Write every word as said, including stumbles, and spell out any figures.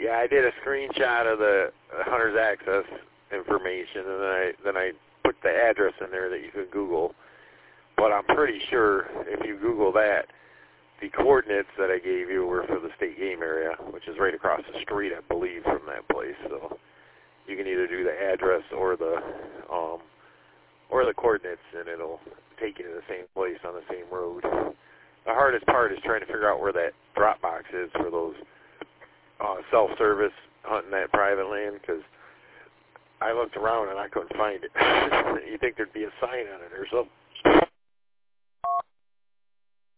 Yeah, I did a screenshot of the hunter's access information, and then I then I put the address in there that you could Google. But I'm pretty sure if you Google that, the coordinates that I gave you were for the state game area, which is right across the street, I believe, from that place. So you can either do the address or the um, or the coordinates, and it'll take you to the same place on the same road. The hardest part is trying to figure out where that drop box is for those uh, self-service hunting that private land, because I looked around and I couldn't find it. You'd think there'd be a sign on it or something.